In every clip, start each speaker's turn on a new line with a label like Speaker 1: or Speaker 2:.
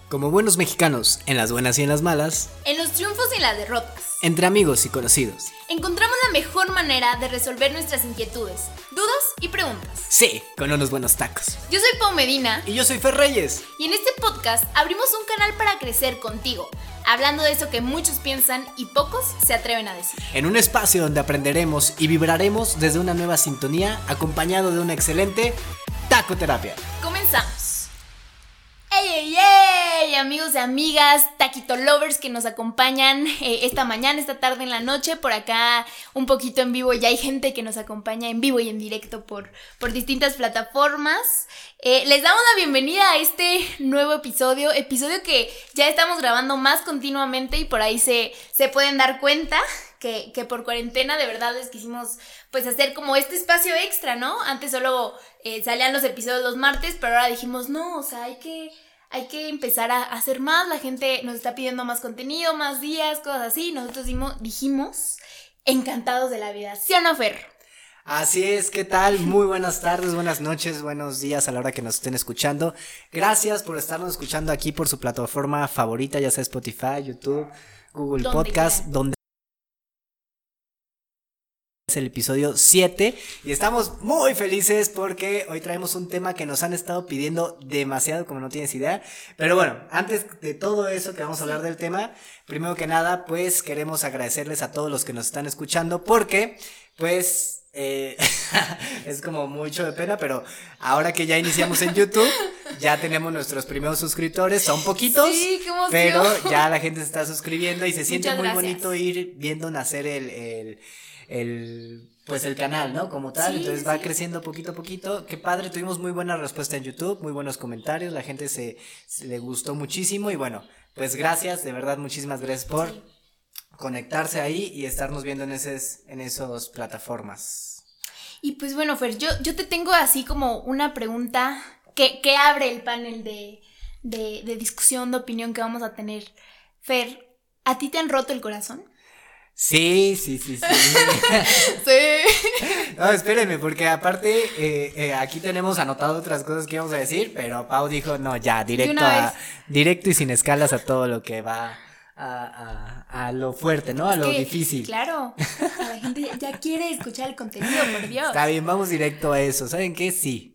Speaker 1: Como buenos mexicanos, en las buenas y en las malas,
Speaker 2: en los triunfos y en las derrotas,
Speaker 1: entre amigos y conocidos,
Speaker 2: encontramos la mejor manera de resolver nuestras inquietudes, dudas y preguntas.
Speaker 1: sí, con unos buenos tacos.
Speaker 2: Yo soy Pau Medina
Speaker 1: Y yo soy Fer Reyes.
Speaker 2: y en este podcast abrimos un canal para crecer contigo, hablando de eso que muchos piensan y pocos se atreven a decir.
Speaker 1: En un espacio donde aprenderemos y vibraremos desde una nueva sintonía, acompañado de una excelente tacoterapia.
Speaker 2: Comenzamos. ¡Ey, ey, ey! Amigos y amigas, taquito lovers que nos acompañan esta mañana, esta tarde, en la noche, por acá un poquito en vivo. Ya hay gente que nos acompaña en vivo y en directo por distintas plataformas. Les damos la bienvenida a este nuevo episodio que ya estamos grabando más continuamente y por ahí se pueden dar cuenta que por cuarentena de verdad les quisimos pues hacer como este espacio extra, ¿no? Antes solo salían los episodios los martes, pero ahora dijimos no, o sea, hay que empezar a hacer más. La gente nos está pidiendo más contenido, más días, cosas así. Nosotros dijimos encantados de la vida, ¿sí o no, Fer?
Speaker 1: Así es, ¿qué tal? Muy buenas tardes, buenas noches, buenos días a la hora que nos estén escuchando. Gracias por estarnos escuchando aquí por su plataforma favorita, ya sea Spotify, YouTube, Google
Speaker 2: Donde
Speaker 1: Podcast,
Speaker 2: quieran.
Speaker 1: donde es el episodio 7 y estamos muy felices porque hoy traemos un tema que nos han estado pidiendo demasiado, como no tienes idea. Pero bueno, antes de todo eso que vamos a hablar del tema, primero que nada, pues queremos agradecerles a todos los que nos están escuchando porque, pues, es como mucho de pena, pero ahora que ya iniciamos en YouTube, ya tenemos nuestros primeros suscriptores, son poquitos,
Speaker 2: Sí, qué emoción.
Speaker 1: pero ya la gente se está suscribiendo y se siente
Speaker 2: Muchas
Speaker 1: muy
Speaker 2: gracias.
Speaker 1: bonito ir viendo nacer pues el canal, ¿no? Como tal,
Speaker 2: Sí,
Speaker 1: entonces va
Speaker 2: sí.
Speaker 1: creciendo poquito a poquito. Qué padre, tuvimos muy buena respuesta en YouTube, muy buenos comentarios, la gente se le gustó muchísimo y bueno, pues gracias, de verdad, muchísimas gracias por
Speaker 2: Sí.
Speaker 1: conectarse ahí y estarnos viendo en esas plataformas.
Speaker 2: Y pues bueno, Fer, yo te tengo así como una pregunta que abre el panel de discusión, de opinión que vamos a tener. Fer, ¿a ti te han roto el corazón?
Speaker 1: Sí.
Speaker 2: Sí.
Speaker 1: No, espérenme, porque aparte aquí tenemos anotado otras cosas que íbamos a decir, pero Pau dijo, no, ya,
Speaker 2: una
Speaker 1: directo y sin escalas a todo lo que va a lo fuerte, ¿no? A lo difícil.
Speaker 2: Claro, la gente ya quiere escuchar el contenido, por Dios.
Speaker 1: Está bien, vamos directo a eso. ¿Saben qué?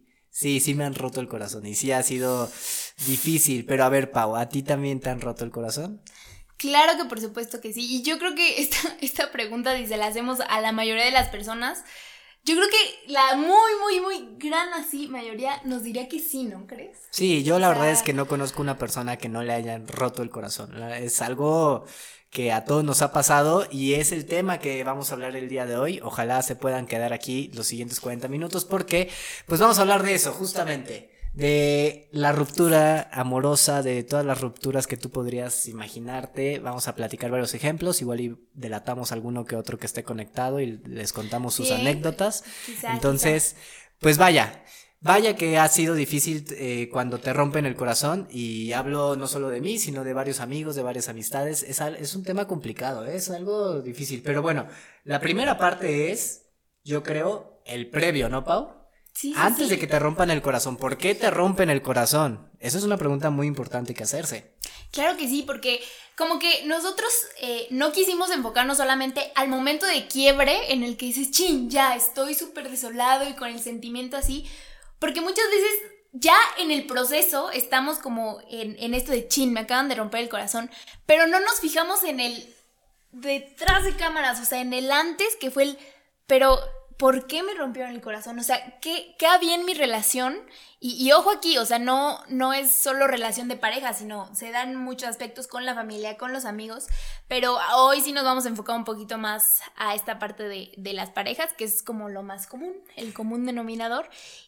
Speaker 1: Sí me han roto el corazón y sí ha sido difícil, pero a ver, Pau, ¿a ti también te han roto el corazón?
Speaker 2: Claro que por supuesto que sí. Y yo creo que esta pregunta, si se la hacemos a la mayoría de las personas, yo creo que la muy gran así mayoría nos diría que sí, ¿no crees?
Speaker 1: Sí, yo la
Speaker 2: O sea,
Speaker 1: verdad es que no conozco una persona que no le hayan roto el corazón. Es algo que a todos nos ha pasado y es el tema que vamos a hablar el día de hoy. Ojalá se puedan quedar aquí los siguientes 40 minutos porque pues vamos a hablar de eso justamente. De la ruptura amorosa, de todas las rupturas que tú podrías imaginarte. Vamos a platicar varios ejemplos, igual y delatamos alguno que otro que esté conectado y les contamos sus
Speaker 2: Sí,
Speaker 1: anécdotas.
Speaker 2: quizá.
Speaker 1: Entonces, pues vaya que ha sido difícil cuando te rompen el corazón y hablo no solo de mí, sino de varios amigos, de varias amistades. Es un tema complicado, es algo difícil. Pero bueno, la primera parte es, yo creo, el previo, ¿no, Pau?
Speaker 2: Sí,
Speaker 1: Antes
Speaker 2: sí.
Speaker 1: de que te rompan el corazón, ¿por qué te rompen el corazón? Esa es una pregunta muy importante que hacerse.
Speaker 2: Claro que sí, porque como que nosotros no quisimos enfocarnos solamente al momento de quiebre en el que dices, chin, ya estoy súper desolado y con el sentimiento así, porque muchas veces ya en el proceso estamos como en esto de chin, me acaban de romper el corazón, pero no nos fijamos en el detrás de cámaras, o sea, en el antes que fue pero ¿por qué me rompieron el corazón? O sea, ¿qué había en mi relación? Y ojo aquí, o sea, no es solo relación de pareja, sino se dan muchos aspectos con la familia, con los amigos, pero hoy sí nos vamos a enfocar un poquito más a esta parte de las parejas, que es como lo más común, el común denominador,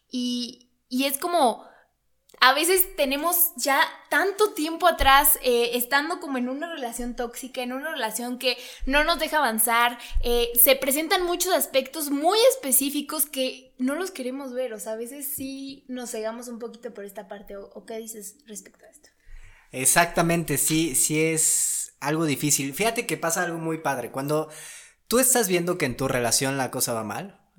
Speaker 2: y es como... A veces tenemos ya tanto tiempo atrás estando como en una relación tóxica, en una relación que no nos deja avanzar, se presentan muchos aspectos muy específicos que no los queremos ver, o sea, a veces sí nos cegamos un poquito por esta parte, ¿o qué dices respecto a esto?
Speaker 1: Exactamente, sí es algo difícil. Fíjate que pasa algo muy padre. Cuando tú estás viendo que en tu relación la cosa va mal,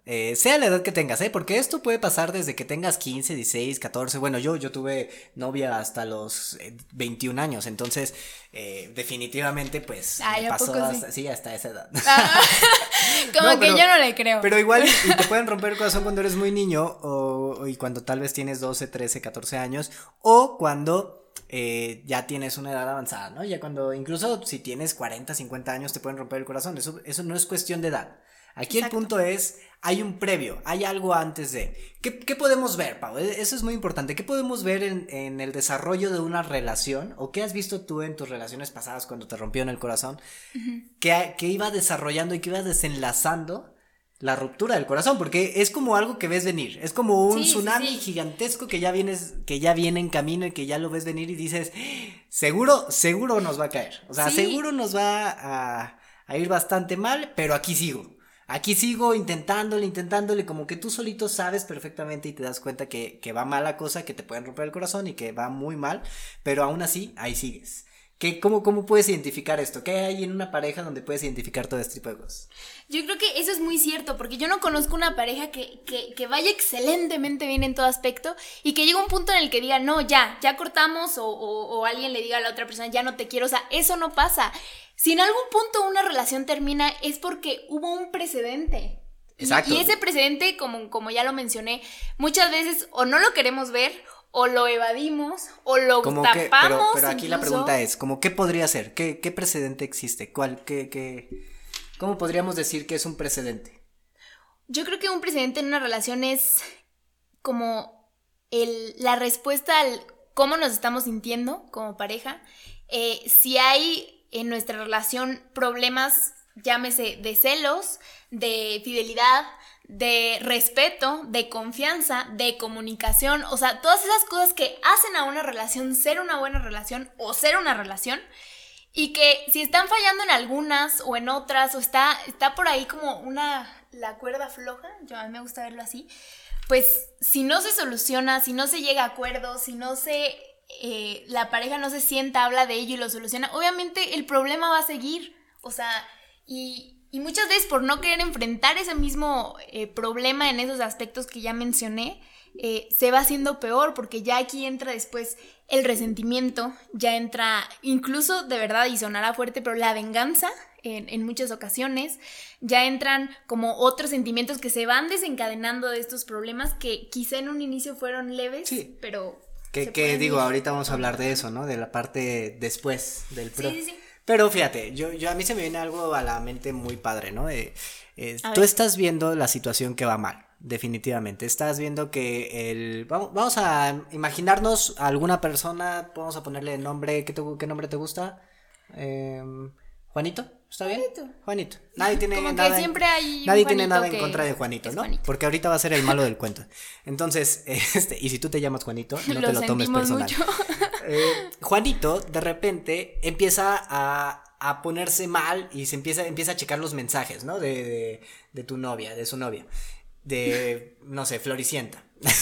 Speaker 1: sea la edad que tengas, porque esto puede pasar desde que tengas 15, 16, 14, bueno, yo tuve novia hasta los 21 años, entonces definitivamente pues me pasó hasta esa edad.
Speaker 2: Como no, que yo no le creo.
Speaker 1: Pero igual y te pueden romper el corazón cuando eres muy niño y cuando tal vez tienes 12, 13, 14 años o cuando ya tienes una edad avanzada, ¿no? Ya cuando, incluso si tienes 40, 50 años te pueden romper el corazón, eso no es cuestión de edad. Aquí Exacto. El punto es, hay un previo, hay algo antes de. ¿Qué podemos ver, Pau? Eso es muy importante. ¿Qué podemos ver en el desarrollo de una relación? ¿O qué has visto tú en tus relaciones pasadas cuando te rompieron el corazón? Uh-huh. Que iba desarrollando y que iba desenlazando la ruptura del corazón, porque es como algo que ves venir. Es como un tsunami gigantesco que ya viene en camino y que ya lo ves venir y dices, seguro nos va a caer. O sea, seguro nos va a ir bastante mal, pero aquí sigo intentándole, como que tú solito sabes perfectamente y te das cuenta que va mal la cosa, que te pueden romper el corazón y que va muy mal, pero aún así, ahí sigues. ¿Cómo puedes identificar esto? ¿Qué hay en una pareja donde puedes identificar todo este tipo de cosas?
Speaker 2: Yo creo que eso es muy cierto, porque yo no conozco una pareja que vaya excelentemente bien en todo aspecto y que llegue a un punto en el que diga, no, ya cortamos o alguien le diga a la otra persona, ya no te quiero, o sea, eso no pasa. Si en algún punto una relación termina es porque hubo un precedente. Exacto. Y ese precedente, como ya lo mencioné, muchas veces o no lo queremos ver o lo evadimos o lo tapamos.
Speaker 1: Pero aquí incluso la pregunta es, ¿qué podría ser? ¿Qué precedente existe? ¿Cómo podríamos decir que es un precedente?
Speaker 2: Yo creo que un precedente en una relación es como la respuesta al cómo nos estamos sintiendo como pareja. Si hay en nuestra relación problemas, llámese de celos, de fidelidad, de respeto, de confianza, de comunicación, o sea, todas esas cosas que hacen a una relación ser una buena relación o ser una relación, y que si están fallando en algunas o en otras, o está por ahí como la cuerda floja, a mí me gusta verlo así, pues si no se soluciona, si no se llega a acuerdos, si no se la pareja no se sienta, habla de ello y lo soluciona, obviamente el problema va a seguir, o sea, y muchas veces por no querer enfrentar ese mismo problema en esos aspectos que ya mencioné, se va haciendo peor, porque ya aquí entra después el resentimiento, ya entra incluso, de verdad, y sonará fuerte, pero la venganza en muchas ocasiones, ya entran como otros sentimientos que se van desencadenando de estos problemas que quizá en un inicio fueron leves, sí, pero
Speaker 1: que digo, ahorita vamos a hablar de eso, ¿no? De la parte después del pro.
Speaker 2: Sí.
Speaker 1: Pero fíjate, yo a mí se me viene algo a la mente muy padre, ¿no? Tú estás viendo la situación que va mal, definitivamente. Estás viendo que vamos a imaginarnos a alguna persona, vamos a ponerle nombre, ¿qué nombre te gusta? ¿Juanito? ¿Está bien? Juanito. Nadie tiene nada en contra de Juanito, ¿no? Juanito. Porque ahorita va a ser el malo del cuento. Entonces, y si tú te llamas Juanito, no te lo tomes personal. Mucho. Juanito, de repente, empieza a ponerse mal y se empieza a checar los mensajes, ¿no? De tu novia, de su novia. De, no sé, Floricienta.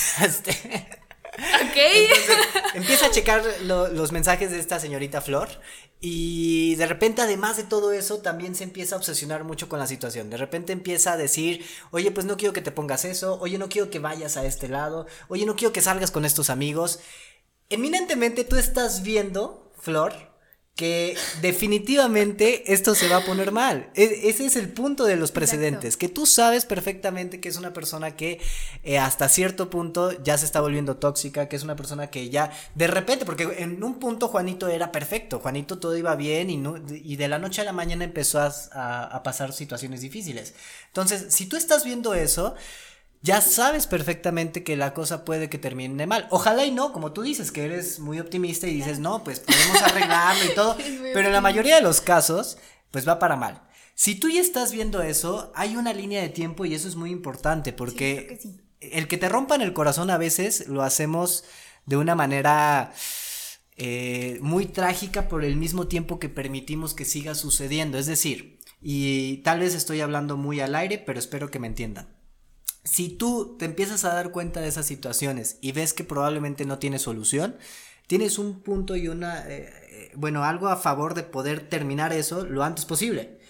Speaker 2: Ok.
Speaker 1: Entonces, empieza a checar los mensajes de esta señorita Flor. Y de repente, además de todo eso, también se empieza a obsesionar mucho con la situación. De repente empieza a decir, oye, pues no quiero que te pongas eso, oye, no quiero que vayas a este lado, oye, no quiero que salgas con estos amigos. Eminentemente tú estás viendo, Flor, que definitivamente esto se va a poner mal. Ese es el punto de los precedentes. Exacto. Que tú sabes perfectamente que es una persona que hasta cierto punto ya se está volviendo tóxica, que es una persona que ya de repente, porque en un punto Juanito era perfecto, Juanito todo iba bien y de la noche a la mañana empezó a pasar situaciones difíciles. Entonces, si tú estás viendo eso, ya sabes perfectamente que la cosa puede que termine mal. Ojalá y no, como tú dices, que eres muy optimista y dices, no, pues podemos arreglarlo y todo. Pero en la mayoría de los casos, pues va para mal. Si tú ya estás viendo eso, hay una línea de tiempo y eso es muy importante porque sí. El que te rompan el corazón a veces lo hacemos de una manera muy trágica por el mismo tiempo que permitimos que siga sucediendo. Es decir, y tal vez estoy hablando muy al aire, pero espero que me entiendan. Si tú te empiezas a dar cuenta de esas situaciones y ves que probablemente no tiene solución, tienes un punto y algo a favor de poder terminar eso lo antes posible.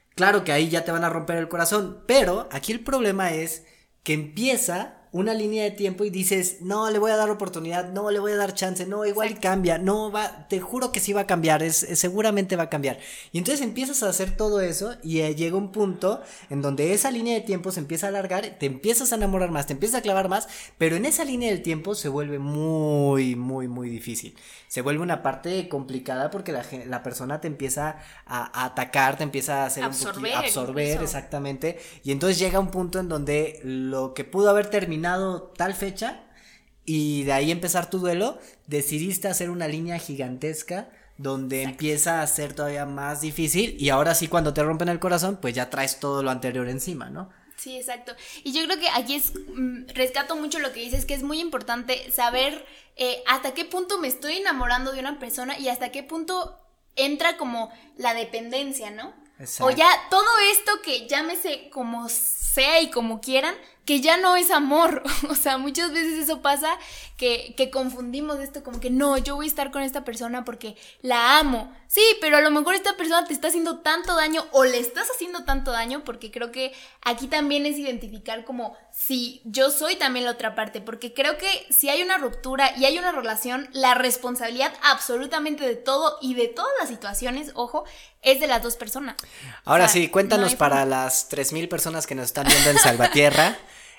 Speaker 1: claro que ahí ya te van a romper el corazón, pero aquí el problema es que empieza una línea de tiempo y dices, no, le voy a dar oportunidad, no, le voy a dar chance, no, igual y cambia, no, va, te juro que sí va a cambiar, seguramente va a cambiar. Y entonces empiezas a hacer todo eso y llega un punto en donde esa línea de tiempo se empieza a alargar, te empiezas a enamorar más, te empiezas a clavar más, pero en esa línea del tiempo se vuelve muy, muy, muy difícil. Se vuelve una parte complicada porque la persona te empieza a atacar, te empieza a hacer absorber, exactamente. Y entonces llega un punto en donde lo que pudo haber terminado tal fecha y de ahí empezar tu duelo, decidiste hacer una línea gigantesca donde empieza a ser todavía más difícil y ahora sí cuando te rompen el corazón, pues ya traes todo lo anterior encima, ¿no?
Speaker 2: Sí, exacto. Y yo creo que aquí rescato mucho lo que dices, que es muy importante saber hasta qué punto me estoy enamorando de una persona y hasta qué punto entra como la dependencia, ¿no? Exacto. O ya todo esto que llámese como sea y como quieran, que ya no es amor. O sea, muchas veces eso pasa, que confundimos esto como que no, yo voy a estar con esta persona porque la amo. Sí, pero a lo mejor esta persona te está haciendo tanto daño o le estás haciendo tanto daño, porque creo que aquí también es identificar como si yo soy también la otra parte, porque creo que si hay una ruptura y hay una relación, la responsabilidad absolutamente de todo y de todas las situaciones, ojo, es de las dos personas.
Speaker 1: Ahora sí, cuéntanos para las 3,000 personas que nos están viendo en Salvatierra,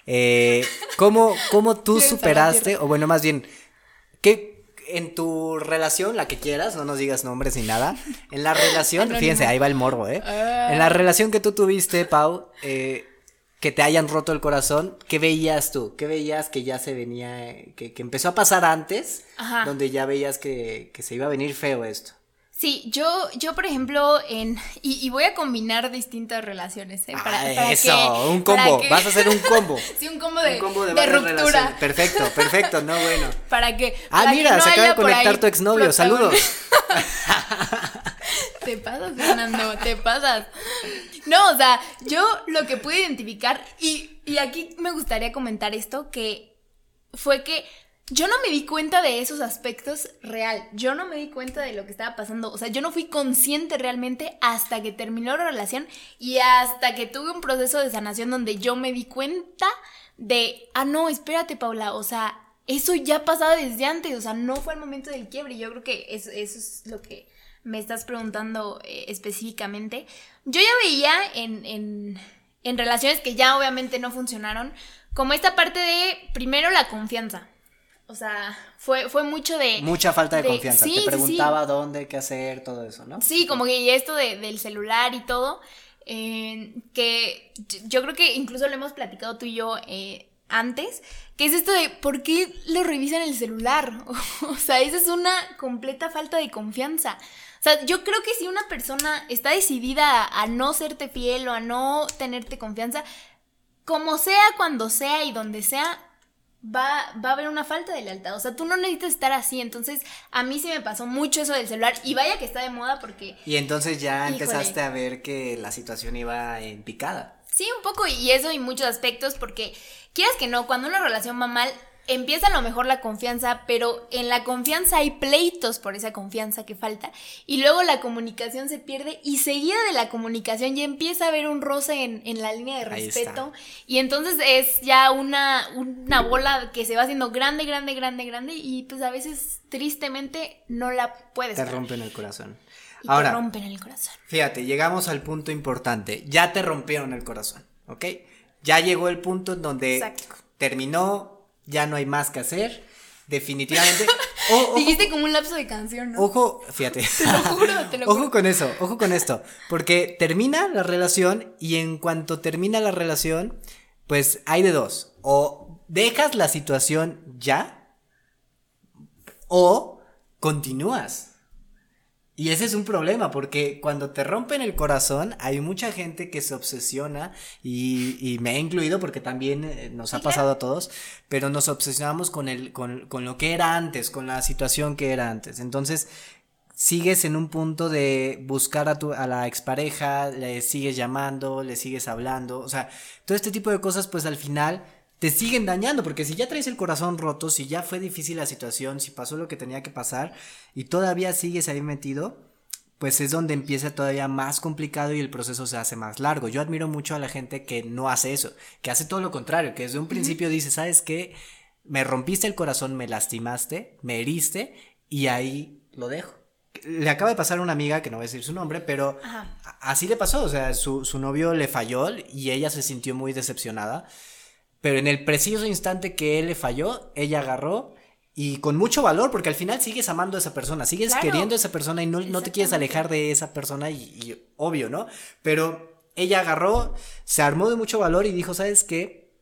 Speaker 1: ¿cómo tú superaste, o bueno, más bien, ¿qué en tu relación, la que quieras, no nos digas nombres ni nada, en la relación, fíjense, ahí va el morbo, en la relación que tú tuviste, Pau, que te hayan roto el corazón, ¿qué veías tú? ¿Qué veías que ya se venía, que empezó a pasar antes, ajá, donde ya veías que se iba a venir feo esto?
Speaker 2: Sí, yo por ejemplo, y voy a combinar distintas relaciones, para
Speaker 1: eso, que, un combo, vas a hacer un combo.
Speaker 2: Sí, un combo de ruptura.
Speaker 1: Perfecto, no, bueno.
Speaker 2: Para que
Speaker 1: mira,
Speaker 2: no
Speaker 1: se acaba de conectar tu exnovio, saludos.
Speaker 2: Te pasas, Fernando, te pasas. No, o sea, yo lo que pude identificar, y aquí me gustaría comentar esto, que fue que yo no me di cuenta de esos aspectos real, yo no me di cuenta de lo que estaba pasando, o sea, yo no fui consciente realmente hasta que terminó la relación y hasta que tuve un proceso de sanación donde yo me di cuenta de, no, espérate, Paula, o sea, eso ya pasaba desde antes, o sea, no fue el momento del quiebre. Yo creo que eso es lo que me estás preguntando específicamente. Yo ya veía en relaciones que ya obviamente no funcionaron, como esta parte de, primero, la confianza. O sea, fue mucho de...
Speaker 1: Mucha falta de confianza. Sí, te preguntaba dónde, qué hacer, todo eso, ¿no?
Speaker 2: Sí, como que y esto del celular y todo, que yo creo que incluso lo hemos platicado tú y yo antes, que es esto de ¿por qué lo revisan el celular? O sea, esa es una completa falta de confianza. O sea, yo creo que si una persona está decidida a no serte fiel o a no tenerte confianza, como sea, cuando sea y donde sea, va a haber una falta de lealtad. O sea, tú no necesitas estar así. Entonces, a mí sí me pasó mucho eso del celular. Y vaya que está de moda porque...
Speaker 1: Y entonces ya empezaste a ver que la situación iba en picada.
Speaker 2: Sí, un poco, y eso y muchos aspectos, porque quieras que no, cuando una relación va mal, empieza a lo mejor la confianza, pero en la confianza hay pleitos por esa confianza que falta, y luego la comunicación se pierde, y seguida de la comunicación ya empieza a haber un roce en la línea de respeto, y entonces es ya una bola que se va haciendo grande, y pues a veces tristemente no la puedes
Speaker 1: parar. Te rompen el corazón.
Speaker 2: Ahora, te rompen el corazón.
Speaker 1: Fíjate, llegamos al punto importante. Ya te rompieron el corazón, ¿ok? Ya llegó el punto en donde terminó, ya no hay más que hacer. Definitivamente.
Speaker 2: Dijiste como un lapso de canción, ¿no?
Speaker 1: Ojo, fíjate.
Speaker 2: Te lo juro.
Speaker 1: Ojo con esto. Porque termina la relación y en cuanto termina la relación, pues hay de dos. O dejas la situación ya o continúas. Y ese es un problema, porque cuando te rompen el corazón, hay mucha gente que se obsesiona, y me he incluido porque también nos ha pasado a todos, pero nos obsesionamos con lo que era antes, con la situación que era antes. Entonces, sigues en un punto de buscar a la expareja, le sigues llamando, le sigues hablando, o sea, todo este tipo de cosas, pues al final te siguen dañando, porque si ya traes el corazón roto, si ya fue difícil la situación, si pasó lo que tenía que pasar y todavía sigues ahí metido, pues es donde empieza todavía más complicado y el proceso se hace más largo. Yo admiro mucho a la gente que no hace eso, que hace todo lo contrario, que desde un principio dice, ¿sabes qué? Me rompiste el corazón, me lastimaste, me heriste y ahí lo dejo. Le acaba de pasar a una amiga, que no voy a decir su nombre, pero así le pasó, o sea, su novio le falló y ella se sintió muy decepcionada, pero en el preciso instante que él le falló, ella agarró y con mucho valor, porque al final sigues amando a esa persona, sigues queriendo a esa persona y no te quieres alejar de esa persona y obvio, ¿no? Pero ella agarró, se armó de mucho valor y dijo, ¿sabes qué?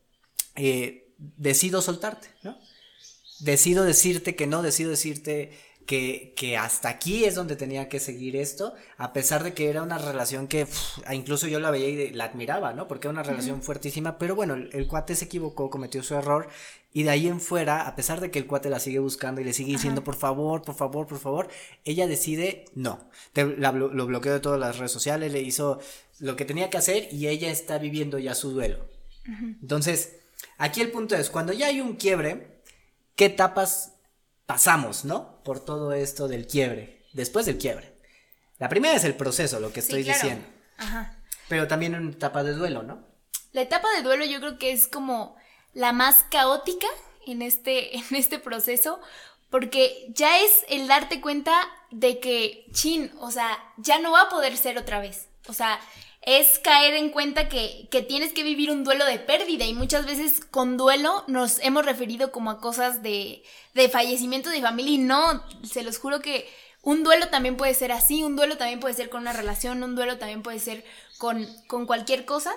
Speaker 1: Decido soltarte, ¿no? Decido decirte que no, decido decirte que hasta aquí es donde tenía que seguir esto, a pesar de que era una relación que incluso yo la veía y la admiraba, ¿no? Porque era una relación fuertísima, pero bueno, el cuate se equivocó, cometió su error, y de ahí en fuera, a pesar de que el cuate la sigue buscando y le sigue diciendo, por favor, por favor, por favor, ella decide, no, lo bloqueó de todas las redes sociales, le hizo lo que tenía que hacer y ella está viviendo ya su duelo. Entonces, aquí el punto es, cuando ya hay un quiebre, ¿qué etapas pasamos, ¿no? Por todo esto del quiebre, después del quiebre? La primera es el proceso, lo que estoy diciendo. Pero también una etapa de duelo, ¿no?
Speaker 2: La etapa de duelo yo creo que es como la más caótica en este proceso, porque ya es el darte cuenta de que, o sea, ya no va a poder ser otra vez. O sea, es caer en cuenta que tienes que vivir un duelo de pérdida, y muchas veces con duelo nos hemos referido como a cosas de fallecimiento de familia, y no, se los juro que un duelo también puede ser así, un duelo también puede ser con una relación, un duelo también puede ser con cualquier cosa,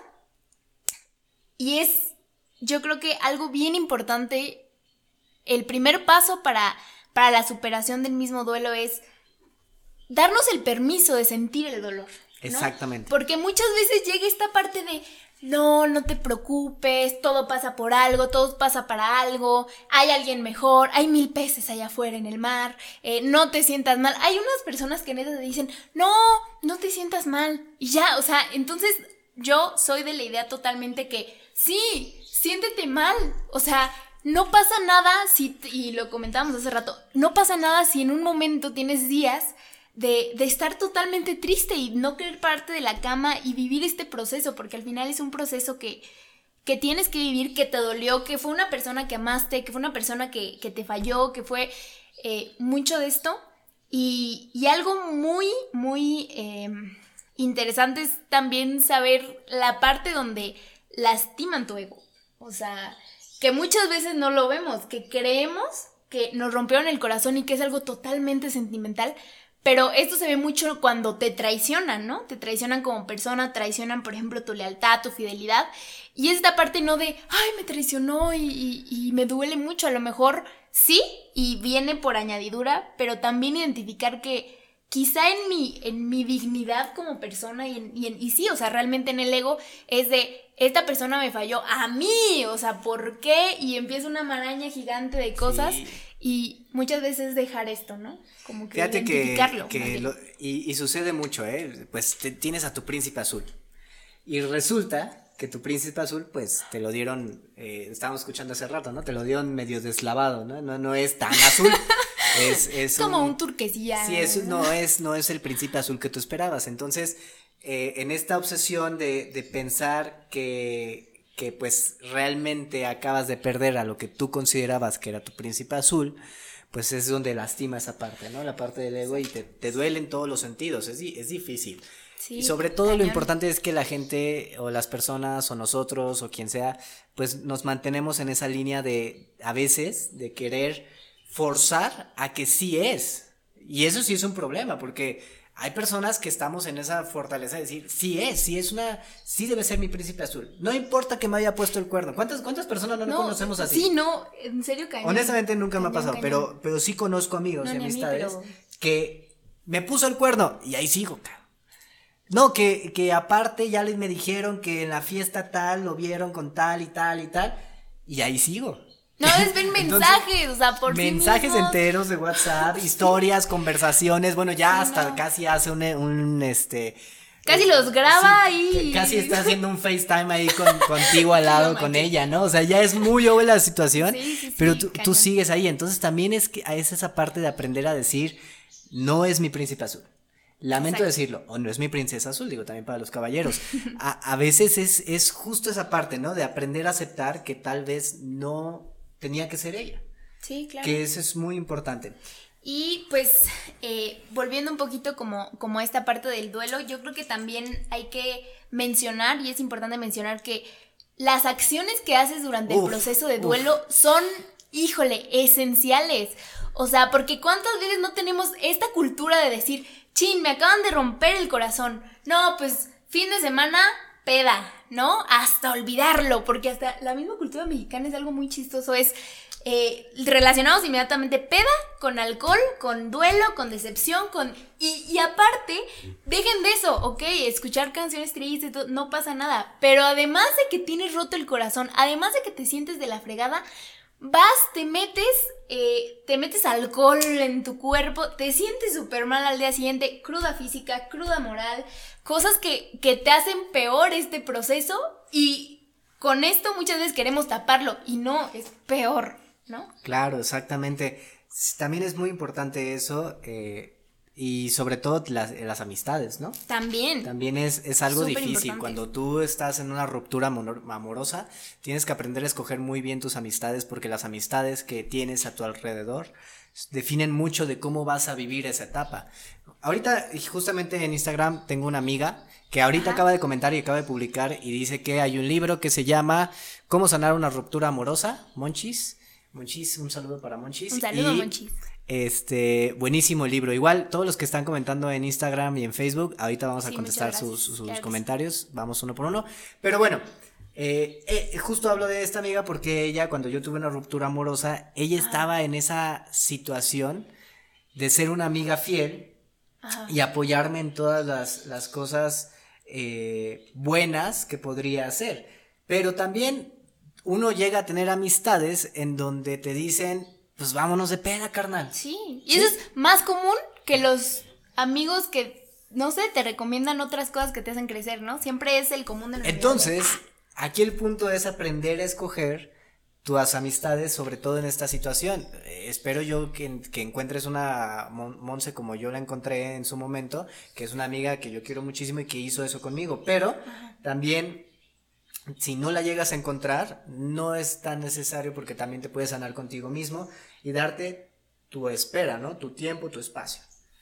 Speaker 2: y es, yo creo que algo bien importante, el primer paso para la superación del mismo duelo es darnos el permiso de sentir el dolor, ¿no?
Speaker 1: Exactamente.
Speaker 2: Porque muchas veces llega esta parte de no te preocupes, todo pasa por algo, todo pasa para algo, hay alguien mejor, hay 1000 peces allá afuera en el mar, no te sientas mal. Hay unas personas que neta te dicen, no te sientas mal, y ya, o sea, entonces yo soy de la idea totalmente que sí, siéntete mal, o sea, no pasa nada y lo comentábamos hace rato, no pasa nada si en un momento tienes días de estar totalmente triste y no querer pararte de la cama y vivir este proceso, porque al final es un proceso que tienes que vivir, que te dolió, que fue una persona que amaste, que fue una persona que te falló, que fue mucho de esto, y algo muy, muy interesante es también saber la parte donde lastiman tu ego, o sea, que muchas veces no lo vemos, que creemos que nos rompieron el corazón y que es algo totalmente sentimental. Pero esto se ve mucho cuando te traicionan, ¿no? Te traicionan como persona, traicionan, por ejemplo, tu lealtad, tu fidelidad. Y esta parte no de, me traicionó y me duele mucho. A lo mejor sí, y viene por añadidura, pero también identificar que quizá en mi dignidad como persona y sí, o sea, realmente en el ego es de, esta persona me falló a mí, o sea, ¿por qué? Y empieza una maraña gigante de cosas. Sí. Y muchas veces dejar esto, ¿no? Como que
Speaker 1: fíjate
Speaker 2: identificarlo.
Speaker 1: Y sucede mucho, pues tienes a tu príncipe azul. Y resulta que tu príncipe azul, pues te lo dieron, estábamos escuchando hace rato, ¿no? Te lo dieron medio deslavado, ¿no? No es tan azul. Es
Speaker 2: como un turquesilla.
Speaker 1: Sí, no es el príncipe azul que tú esperabas. Entonces, en esta obsesión de pensar que pues realmente acabas de perder a lo que tú considerabas que era tu príncipe azul, pues es donde lastima esa parte, ¿no? La parte del ego, y te duele en todos los sentidos, es difícil. Sí, y sobre todo lo importante es que la gente o las personas o nosotros o quien sea, pues nos mantenemos en esa línea de, a veces, de querer forzar a que sí es. Y eso sí es un problema, porque hay personas que estamos en esa fortaleza de decir, sí debe ser mi príncipe azul. No importa que me haya puesto el cuerno. ¿Cuántas personas no conocemos así?
Speaker 2: Sí, no, en serio cañón.
Speaker 1: Honestamente nunca me ha pasado, pero sí conozco amigos y amistades que me puso el cuerno y ahí sigo, cabrón. No, que aparte ya me dijeron que en la fiesta tal lo vieron con tal y tal y tal, y ahí sigo.
Speaker 2: No, ven mensajes, o sea, por
Speaker 1: mensajes enteros de WhatsApp, historias, conversaciones, bueno, ya hasta casi hace
Speaker 2: casi los graba
Speaker 1: y casi está haciendo un FaceTime ahí contigo al lado, con ella, ¿no? O sea, ya es muy obvia la situación, pero tú sigues ahí. Entonces también es esa parte de aprender a decir, no es mi príncipe azul. Lamento
Speaker 2: Exacto.
Speaker 1: decirlo, o no es mi princesa azul, digo también para los caballeros. A veces es justo esa parte, ¿no? De aprender a aceptar que tal vez no tenía que ser ella.
Speaker 2: Sí, claro.
Speaker 1: Que eso es muy importante.
Speaker 2: Y pues volviendo un poquito como a esta parte del duelo, yo creo que también hay que mencionar, y es importante mencionar que las acciones que haces durante el proceso de duelo son, híjole, esenciales. O sea, porque cuántas veces no tenemos esta cultura de decir, chin, me acaban de romper el corazón. No, pues fin de semana, peda, ¿no? Hasta olvidarlo, porque hasta la misma cultura mexicana es algo muy chistoso, es relacionados inmediatamente peda con alcohol, con duelo, con decepción, y aparte, dejen de eso, ok, escuchar canciones tristes, no pasa nada, pero además de que tienes roto el corazón, además de que te sientes de la fregada, vas, te metes alcohol en tu cuerpo, te sientes súper mal al día siguiente, cruda física, cruda moral, cosas que te hacen peor este proceso, y con esto muchas veces queremos taparlo, y no, es peor, ¿no?
Speaker 1: Claro, exactamente. También es muy importante eso, y sobre todo las amistades, ¿no?
Speaker 2: También
Speaker 1: Es algo
Speaker 2: Súper
Speaker 1: difícil.
Speaker 2: importante.
Speaker 1: Cuando tú estás en una ruptura amorosa, tienes que aprender a escoger muy bien tus amistades, porque las amistades que tienes a tu alrededor definen mucho de cómo vas a vivir esa etapa. Ahorita, justamente en Instagram, tengo una amiga que ahorita acaba de comentar y acaba de publicar y dice que hay un libro que se llama ¿Cómo sanar una ruptura amorosa? Monchis, un saludo para Monchis.
Speaker 2: Un saludo, Monchis.
Speaker 1: Buenísimo el libro. Igual, todos los que están comentando en Instagram y en Facebook, ahorita vamos a
Speaker 2: Sí,
Speaker 1: contestar
Speaker 2: muchas gracias.
Speaker 1: sus
Speaker 2: Claro que
Speaker 1: comentarios. Vamos uno por uno. Pero bueno, justo hablo de esta amiga porque ella, cuando yo tuve una ruptura amorosa, ella estaba en esa situación de ser una amiga fiel y apoyarme en todas las cosas buenas que podría hacer. Pero también uno llega a tener amistades en donde te dicen, pues vámonos de peda, carnal.
Speaker 2: Sí, y eso es más común que los amigos que, no sé, te recomiendan otras cosas que te hacen crecer, ¿no? Siempre es el común del
Speaker 1: Entonces, aquí el punto es aprender a escoger tus amistades, sobre todo en esta situación. Espero yo que encuentres una Monse como yo la encontré en su momento, que es una amiga que yo quiero muchísimo y que hizo eso conmigo, pero también, si no la llegas a encontrar, no es tan necesario, porque también te puedes sanar contigo mismo y darte tu espera, ¿no? Tu tiempo, tu espacio.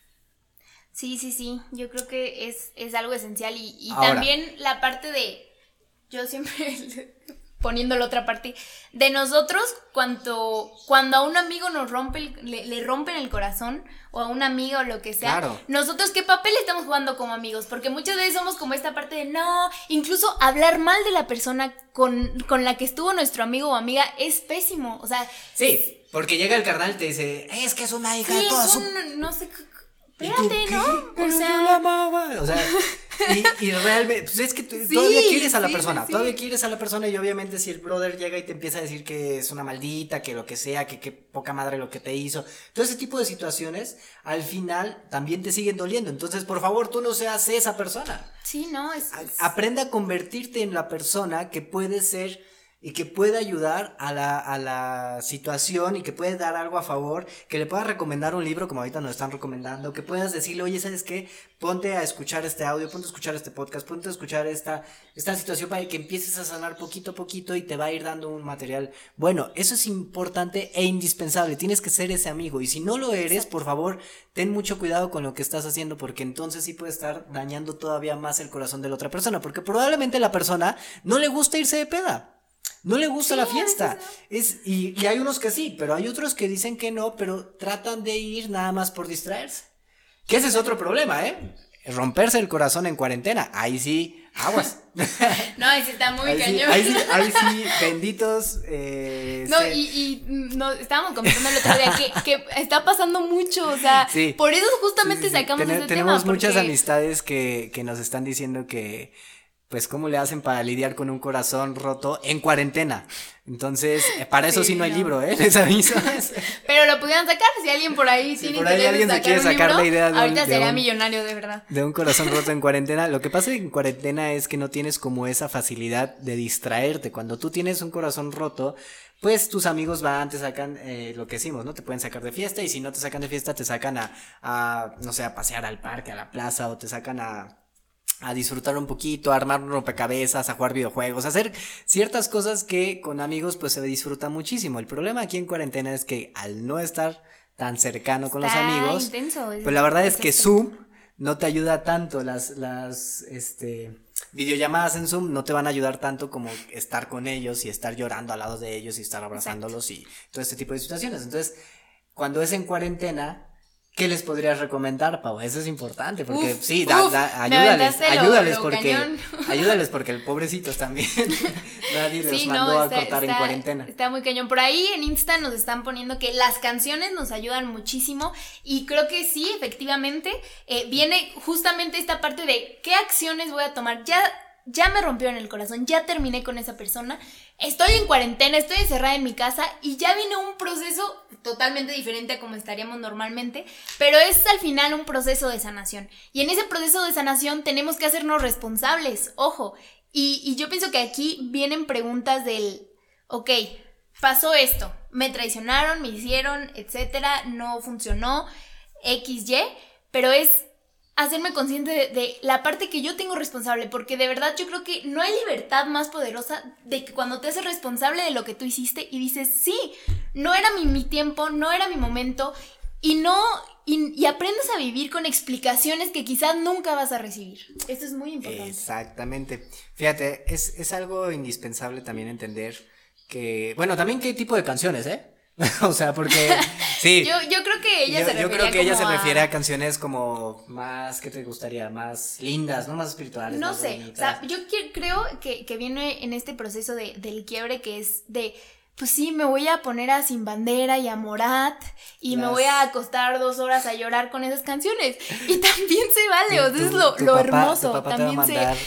Speaker 2: Sí, yo creo que es algo esencial y
Speaker 1: Ahora,
Speaker 2: también la parte de, yo siempre poniendo la otra parte, de nosotros cuando a un amigo nos le rompen el corazón, o a una amiga o lo que sea,
Speaker 1: claro,
Speaker 2: nosotros qué papel estamos jugando como amigos, porque muchas veces somos como esta parte de no, incluso hablar mal de la persona con la que estuvo nuestro amigo o amiga es pésimo, o sea,
Speaker 1: sí, porque llega el carnal y te dice, es que es una hija
Speaker 2: sí,
Speaker 1: de toda
Speaker 2: es
Speaker 1: su...
Speaker 2: no sé,
Speaker 1: ¿Y tú
Speaker 2: espérate,
Speaker 1: qué?
Speaker 2: ¿no?
Speaker 1: Pero
Speaker 2: O sea,
Speaker 1: yo la amaba. O sea, y realmente, pues es que todavía quieres a la persona,
Speaker 2: sí.
Speaker 1: todavía quieres a la persona, y obviamente si el brother llega y te empieza a decir que es una maldita, que lo que sea, que poca madre lo que te hizo, todo ese tipo de situaciones, al final también te siguen doliendo. Entonces, por favor, tú no seas esa persona.
Speaker 2: sí, no,
Speaker 1: Aprende a convertirte en la persona que puede ser y que puede ayudar a la situación, y que puede dar algo a favor, que le puedas recomendar un libro como ahorita nos están recomendando, que puedas decirle, oye, ¿sabes qué? Ponte a escuchar este audio, ponte a escuchar este podcast, ponte a escuchar esta situación, para que empieces a sanar poquito a poquito y te va a ir dando un material. Bueno, eso es importante e indispensable, tienes que ser ese amigo, y si no lo eres, por favor, ten mucho cuidado con lo que estás haciendo, porque entonces sí puede estar dañando todavía más el corazón de la otra persona, porque probablemente la persona no le gusta irse de peda. No le gusta la fiesta. Y hay unos que sí, pero hay otros que dicen que no, pero tratan de ir nada más por distraerse. Que ese es otro problema, ¿eh? Romperse el corazón en cuarentena. Ahí sí, aguas.
Speaker 2: No, ahí sí está muy cañón.
Speaker 1: Ahí sí, benditos.
Speaker 2: No, estábamos comentando el otro día que está pasando mucho, o sea,
Speaker 1: sí,
Speaker 2: por eso justamente sacamos ese tema.
Speaker 1: Tenemos muchas amistades que nos están diciendo que pues cómo le hacen para lidiar con un corazón roto en cuarentena. Entonces, para eso sí no hay libro, les aviso.
Speaker 2: Pero lo pudieran sacar, si alguien por ahí tiene
Speaker 1: por ahí
Speaker 2: interés
Speaker 1: alguien
Speaker 2: de
Speaker 1: se quiere
Speaker 2: sacar un
Speaker 1: sacar
Speaker 2: libro,
Speaker 1: la idea
Speaker 2: ahorita sería millonario, de verdad.
Speaker 1: De un corazón roto en cuarentena. Lo que pasa en cuarentena es que no tienes como esa facilidad de distraerte. Cuando tú tienes un corazón roto, pues tus amigos van, te sacan lo que decimos, ¿no? Te pueden sacar de fiesta, y si no te sacan de fiesta, te sacan no sé, a pasear al parque, a la plaza, o te sacan a disfrutar un poquito, a armar un rompecabezas, a jugar videojuegos, a hacer ciertas cosas que con amigos pues se disfruta muchísimo. El problema aquí en cuarentena es que al no estar tan cercano con los amigos,
Speaker 2: intenso,
Speaker 1: pues la verdad es que Zoom no te ayuda tanto, las videollamadas en Zoom no te van a ayudar tanto como estar con ellos y estar llorando al lado de ellos y estar abrazándolos. Exacto. Y todo este tipo de situaciones. Entonces, cuando es en cuarentena, ¿qué les podrías recomendar, Pau? Eso es importante, porque sí, ayúdales porque el pobrecitos también nadie los mandó a cortar en cuarentena.
Speaker 2: Está muy cañón. Por ahí en Insta nos están poniendo que las canciones nos ayudan muchísimo, y creo que sí, efectivamente, viene justamente esta parte de qué acciones voy a tomar. Ya me rompió en el corazón, ya terminé con esa persona, estoy en cuarentena, estoy encerrada en mi casa y ya viene un proceso totalmente diferente a como estaríamos normalmente, pero es al final un proceso de sanación, y en ese proceso de sanación tenemos que hacernos responsables, ojo, y yo pienso que aquí vienen preguntas del, ok, pasó esto, me traicionaron, me hicieron, etcétera, no funcionó, XY, pero es hacerme consciente de la parte que yo tengo responsable, porque de verdad yo creo que no hay libertad más poderosa de que cuando te haces responsable de lo que tú hiciste y dices, sí, no era mi tiempo, no era mi momento, y aprendes a vivir con explicaciones que quizás nunca vas a recibir. Esto es muy importante.
Speaker 1: Exactamente. Fíjate, es algo indispensable también entender que, bueno, también qué tipo de canciones, o sea, porque sí.
Speaker 2: Yo creo que ella
Speaker 1: se refiere a canciones como más, ¿qué te gustaría? Más lindas, no más espirituales.
Speaker 2: No
Speaker 1: más
Speaker 2: sé,
Speaker 1: bonitas.
Speaker 2: O sea, yo creo que viene en este proceso del quiebre, que es de, pues sí, me voy a poner a Sin Bandera y a Morat y me voy a acostar 2 horas a llorar con esas canciones. Y también se vale, o sea, es lo hermoso.
Speaker 1: Tu papá
Speaker 2: también
Speaker 1: te va a mandar,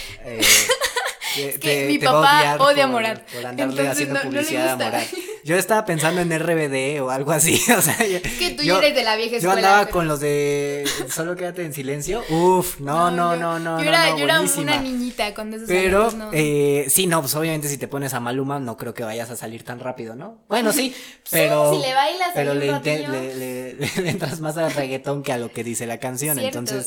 Speaker 2: mi papá odia a Morat.
Speaker 1: Por andarle haciendo publicidad a Morat. Yo estaba pensando en RBD o algo así, o sea,
Speaker 2: que tú ya eres de la vieja escuela.
Speaker 1: Yo andaba con los de Solo Quédate en Silencio. Uf, no.
Speaker 2: Yo era una niñita cuando esos
Speaker 1: Pero,
Speaker 2: amigos,
Speaker 1: sí, no, pues obviamente si te pones a Maluma, no creo que vayas a salir tan rápido, ¿no? Bueno, sí, pero.
Speaker 2: Sí, si le bailas,
Speaker 1: pero le entras más al reggaetón que a lo que dice la canción,
Speaker 2: cierto,
Speaker 1: entonces.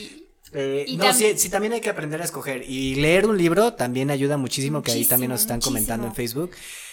Speaker 1: Sí, también hay que aprender a escoger. Y leer un libro también ayuda muchísimo, que ahí también nos están comentando en Facebook.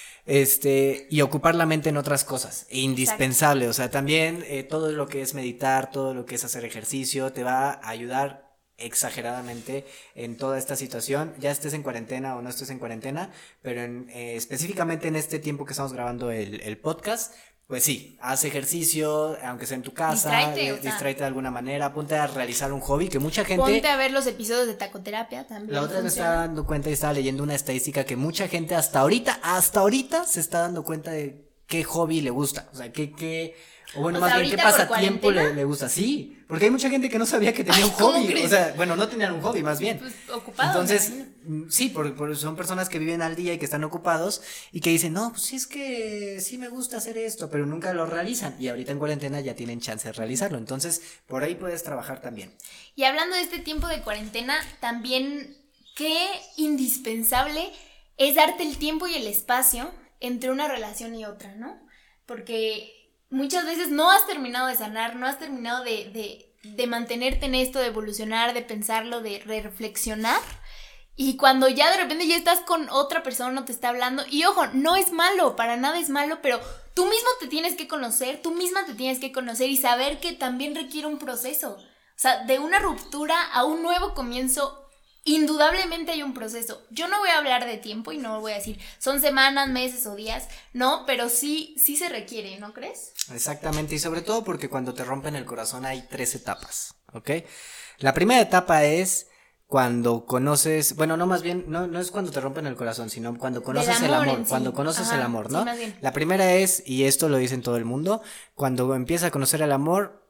Speaker 1: Y ocupar la mente en otras cosas, indispensable. Exacto. O sea, también todo lo que es meditar, todo lo que es hacer ejercicio, te va a ayudar exageradamente en toda esta situación, ya estés en cuarentena o no estés en cuarentena, pero específicamente en este tiempo que estamos grabando el podcast. Pues sí, haz ejercicio, aunque sea en tu casa, distráete de alguna manera, ponte a realizar un hobby, que mucha gente...
Speaker 2: Ponte a ver los episodios de tacoterapia también.
Speaker 1: La otra vez me estaba dando cuenta y estaba leyendo una estadística que mucha gente hasta ahorita se está dando cuenta de qué hobby le gusta, o sea, o bueno, más bien, ¿qué pasatiempo le gusta? Sí, porque hay mucha gente que no sabía que tenía un hobby. O sea, bueno, no tenían un hobby, más bien.
Speaker 2: Pues ocupados.
Speaker 1: Entonces, sí, son personas que viven al día y que están ocupados y que dicen, no, pues sí, es que sí me gusta hacer esto, pero nunca lo realizan. Y ahorita en cuarentena ya tienen chance de realizarlo. Entonces, por ahí puedes trabajar también.
Speaker 2: Y hablando de este tiempo de cuarentena, también qué indispensable es darte el tiempo y el espacio entre una relación y otra, ¿no? Porque muchas veces no has terminado de sanar, no has terminado de mantenerte en esto, de evolucionar, de pensarlo, de reflexionar. Y cuando ya de repente ya estás con otra persona, te está hablando. Y ojo, no es malo, para nada es malo, pero tú mismo te tienes que conocer, tú misma te tienes que conocer y saber que también requiere un proceso. O sea, de una ruptura a un nuevo comienzo, indudablemente hay un proceso. Yo no voy a hablar de tiempo y no voy a decir son semanas, meses o días, no, pero sí se requiere, ¿no crees?
Speaker 1: Exactamente, y sobre todo porque cuando te rompen el corazón hay 3 etapas, ¿ok? La primera etapa es cuando conoces, bueno, no, más bien, no es cuando te rompen el corazón, sino cuando conoces el amor, cuando conoces el amor, ¿no?
Speaker 2: Sí, más bien.
Speaker 1: La primera es, y esto lo dicen todo el mundo, cuando empiezas a conocer el amor,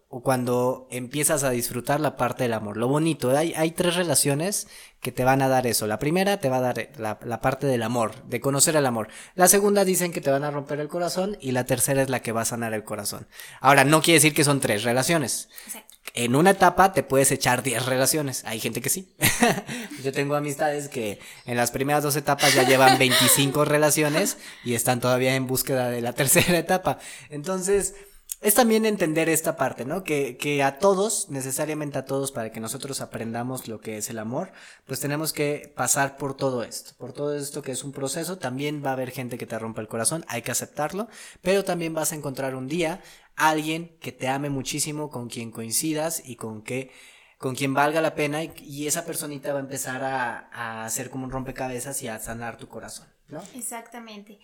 Speaker 1: o cuando empiezas a disfrutar la parte del amor. Lo bonito, hay 3 relaciones que te van a dar eso. La primera te va a dar la parte del amor, de conocer el amor. La segunda dicen que te van a romper el corazón y la tercera es la que va a sanar el corazón. Ahora, no quiere decir que son 3 relaciones.
Speaker 2: Exacto.
Speaker 1: En una etapa te puedes echar 10 relaciones. Hay gente que sí. Yo tengo amistades que en las primeras 2 etapas ya llevan 25 relaciones y están todavía en búsqueda de la tercera etapa. Entonces, es también entender esta parte, ¿no? Que a todos, necesariamente a todos, para que nosotros aprendamos lo que es el amor, pues tenemos que pasar por todo esto que es un proceso. También va a haber gente que te rompa el corazón, hay que aceptarlo, pero también vas a encontrar un día alguien que te ame muchísimo, con quien coincidas y con quien valga la pena, y esa personita va a empezar a hacer como un rompecabezas y a sanar tu corazón, ¿no?
Speaker 2: Exactamente.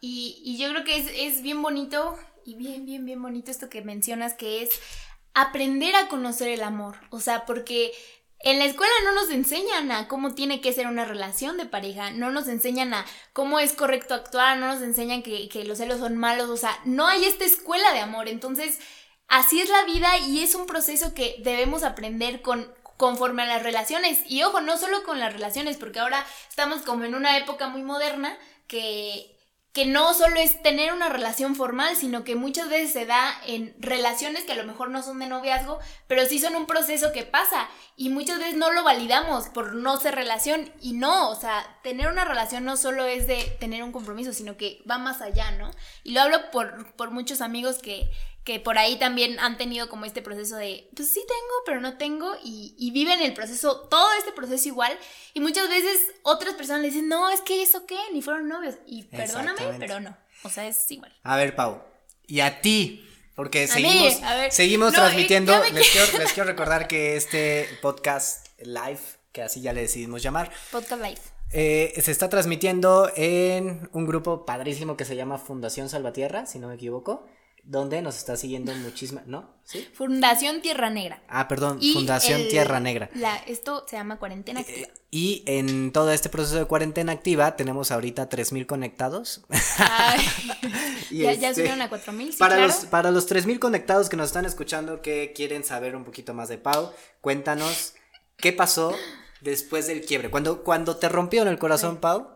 Speaker 2: Y yo creo que es bien bonito y bien bonito esto que mencionas, que es aprender a conocer el amor. O sea, porque en la escuela no nos enseñan a cómo tiene que ser una relación de pareja, no nos enseñan a cómo es correcto actuar, no nos enseñan que los celos son malos, o sea, no hay esta escuela de amor. Entonces, así es la vida y es un proceso que debemos aprender conforme a las relaciones. Y ojo, no solo con las relaciones, porque ahora estamos como en una época muy moderna que no solo es tener una relación formal, sino que muchas veces se da en relaciones que a lo mejor no son de noviazgo, pero sí son un proceso que pasa y muchas veces no lo validamos por no ser relación. Y no, o sea, tener una relación no solo es de tener un compromiso, sino que va más allá, ¿no? Y lo hablo por muchos amigos que por ahí también han tenido como este proceso de, pues sí tengo, pero no tengo, y viven el proceso, todo este proceso igual, y muchas veces otras personas le dicen, no, es que eso qué, ni fueron novios, y perdóname, pero no, o sea, es igual.
Speaker 1: A ver, Pau, y a ti, porque
Speaker 2: seguimos
Speaker 1: no, transmitiendo, les quiero recordar que este podcast live, que así ya le decidimos llamar,
Speaker 2: podcast live,
Speaker 1: se está transmitiendo en un grupo padrísimo que se llama Fundación Salvatierra, si no me equivoco, donde nos está siguiendo muchísima, ¿no? ¿Sí?
Speaker 2: Fundación Tierra Negra.
Speaker 1: Ah, perdón, Fundación Tierra Negra.
Speaker 2: Esto se llama Cuarentena Activa.
Speaker 1: Y en todo este proceso de cuarentena activa tenemos ahorita 3,000 conectados.
Speaker 2: Ay, ya subieron a 4,000, sí,
Speaker 1: para los 3,000 conectados que nos están escuchando, que quieren saber un poquito más de Pau, cuéntanos qué pasó después del quiebre. Cuando te rompieron el corazón, sí, Pau,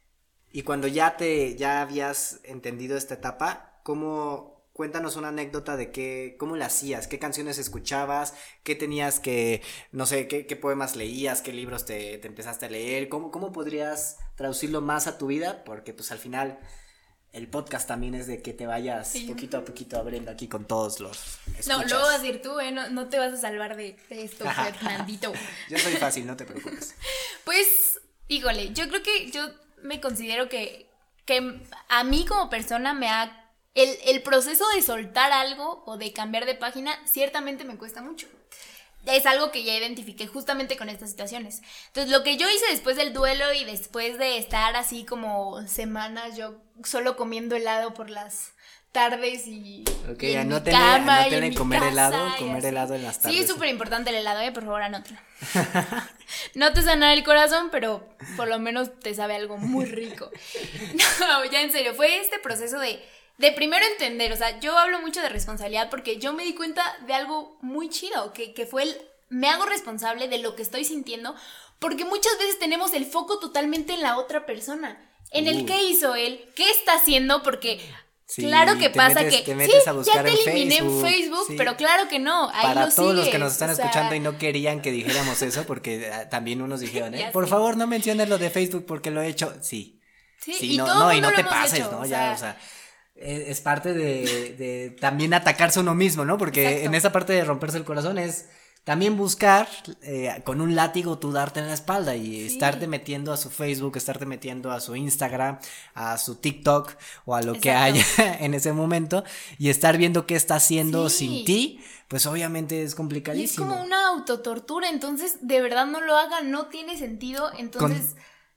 Speaker 1: y cuando ya habías entendido esta etapa, cuéntanos una anécdota de cómo la hacías, qué canciones escuchabas, qué tenías no sé, qué poemas leías, qué libros te empezaste a leer, cómo podrías traducirlo más a tu vida, porque pues al final el podcast también es de que te vayas poquito a poquito abriendo aquí con todos los escuchas.
Speaker 2: No, lo vas a decir tú, no te vas a salvar de esto, Fernandito.
Speaker 1: Yo soy fácil, no te preocupes.
Speaker 2: Pues, híjole, yo creo que yo me considero que a mí como persona me ha... El proceso de soltar algo o de cambiar de página ciertamente me cuesta mucho. Es algo que ya identifiqué justamente con estas situaciones. Entonces, lo que yo hice después del duelo y después de estar así como semanas yo solo comiendo helado por las tardes y en mi cama y en mi
Speaker 1: comer
Speaker 2: casa
Speaker 1: helado en las tardes.
Speaker 2: Sí, es súper importante el helado, por favor, anótalo. No te sana el corazón, pero por lo menos te sabe algo muy rico. No, ya en serio, fue este proceso de primero entender, o sea, yo hablo mucho de responsabilidad porque yo me di cuenta de algo muy chido, que fue me hago responsable de lo que estoy sintiendo, porque muchas veces tenemos el foco totalmente en la otra persona, en el qué hizo él, qué está haciendo, porque sí, claro que pasa que ya te eliminé en Facebook, sí, pero claro que no, ahí
Speaker 1: para
Speaker 2: lo
Speaker 1: todos
Speaker 2: sigues,
Speaker 1: los que nos están escuchando y no querían que dijéramos eso, porque también unos dijeron, por favor no menciones lo de Facebook porque lo he hecho, sí,
Speaker 2: y
Speaker 1: no te pases, hecho, ¿no? O sea, es parte de también atacarse a uno mismo, ¿no? Porque exacto, en esa parte de romperse el corazón es también buscar con un látigo tú darte en la espalda y estarte metiendo a su Facebook, estarte metiendo a su Instagram, a su TikTok o a lo que haya en ese momento y estar viendo qué está haciendo sin ti, pues obviamente es complicadísimo.
Speaker 2: Y es como una autotortura, entonces de verdad no lo hagan, no tiene sentido, entonces...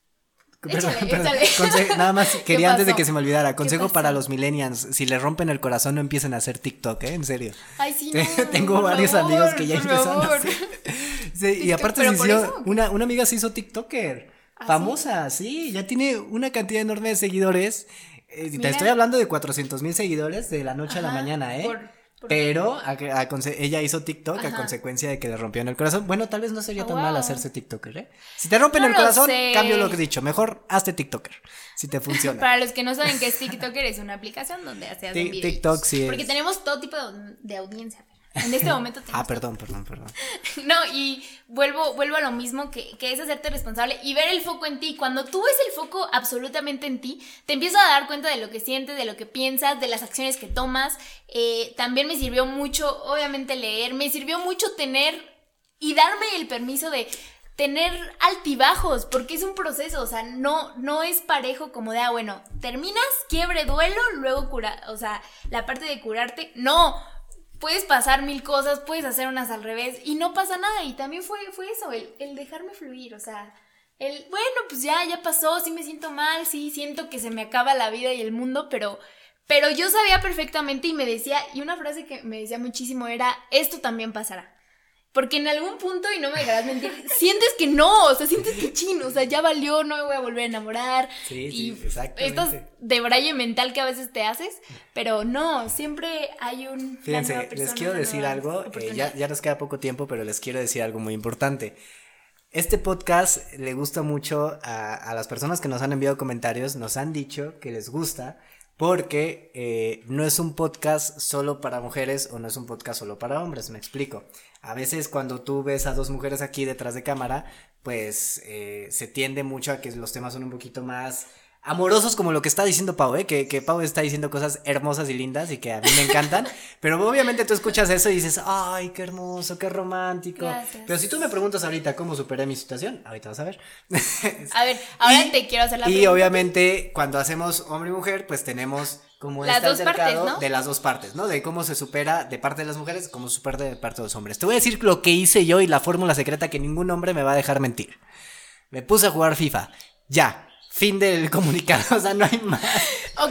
Speaker 1: Échale. Nada más quería antes de que se me olvidara, consejo para los millennials, si le rompen el corazón no empiecen a hacer TikTok, en serio.
Speaker 2: Ay, sí, no,
Speaker 1: tengo varios amigos que ya empezaron a hacer. Sí, y aparte una amiga se hizo TikToker, famosa, sí, ya tiene una cantidad enorme de seguidores. Te estoy hablando de 400,000 seguidores de la noche a la mañana, Pero ella hizo TikTok a consecuencia de que le rompieron el corazón. Bueno, tal vez no sería tan mal hacerse TikToker, ¿eh? Si te rompen el corazón, cambio lo que he dicho. Mejor hazte TikToker, si te funciona.
Speaker 2: Para los que no saben qué es TikToker, es una aplicación donde se hacen videos.
Speaker 1: TikTok sí es.
Speaker 2: Porque tenemos todo tipo de audiencia. En este momento
Speaker 1: perdón.
Speaker 2: No, y vuelvo a lo mismo, que es hacerte responsable y ver el foco en ti. Cuando tú ves el foco absolutamente en ti, te empiezas a dar cuenta de lo que sientes, de lo que piensas, de las acciones que tomas. También me sirvió mucho, obviamente, leer. Me sirvió mucho tener y darme el permiso de tener altibajos, porque es un proceso, o sea, no es parejo como de, bueno, terminas, quiebre, duelo, luego o sea, la parte de curarte, no. Puedes pasar 1000 cosas, puedes hacer unas al revés y no pasa nada. Y también fue eso, el dejarme fluir, o sea, bueno, pues ya pasó, sí me siento mal, sí siento que se me acaba la vida y el mundo, pero yo sabía perfectamente y me decía, y una frase que me decía muchísimo era, esto también pasará. Porque en algún punto, y no me dejarás mentir, sientes que no, o sea, sientes que chino, o sea, ya valió, no me voy a volver a enamorar.
Speaker 1: Sí, exactamente.
Speaker 2: Estos debraye mental que a veces te haces, pero no, siempre hay
Speaker 1: Fíjense, les quiero decir algo, ya nos queda poco tiempo, pero les quiero decir algo muy importante. Este podcast le gusta mucho a las personas que nos han enviado comentarios, nos han dicho que les gusta, porque no es un podcast solo para mujeres o no es un podcast solo para hombres, me explico. A veces cuando tú ves a dos mujeres aquí detrás de cámara, pues se tiende mucho a que los temas son un poquito más amorosos, como lo que está diciendo Pau, que Pau está diciendo cosas hermosas y lindas y que a mí me encantan, pero obviamente tú escuchas eso y dices, ay, qué hermoso, qué romántico.
Speaker 2: Gracias.
Speaker 1: Pero si tú me preguntas ahorita cómo superé mi situación, ahorita vas a ver.
Speaker 2: A ver, ahora te quiero hacer la pregunta.
Speaker 1: Y obviamente cuando hacemos hombre y mujer, pues tenemos como
Speaker 2: las
Speaker 1: este altercado
Speaker 2: partes, ¿no?
Speaker 1: de las dos partes, ¿no? De cómo se supera de parte de las mujeres, cómo se supera de parte de los hombres. Te voy a decir lo que hice yo y la fórmula secreta que ningún hombre me va a dejar mentir. Me puse a jugar FIFA. Ya. Fin del comunicado, o sea, no hay más.
Speaker 2: Ok,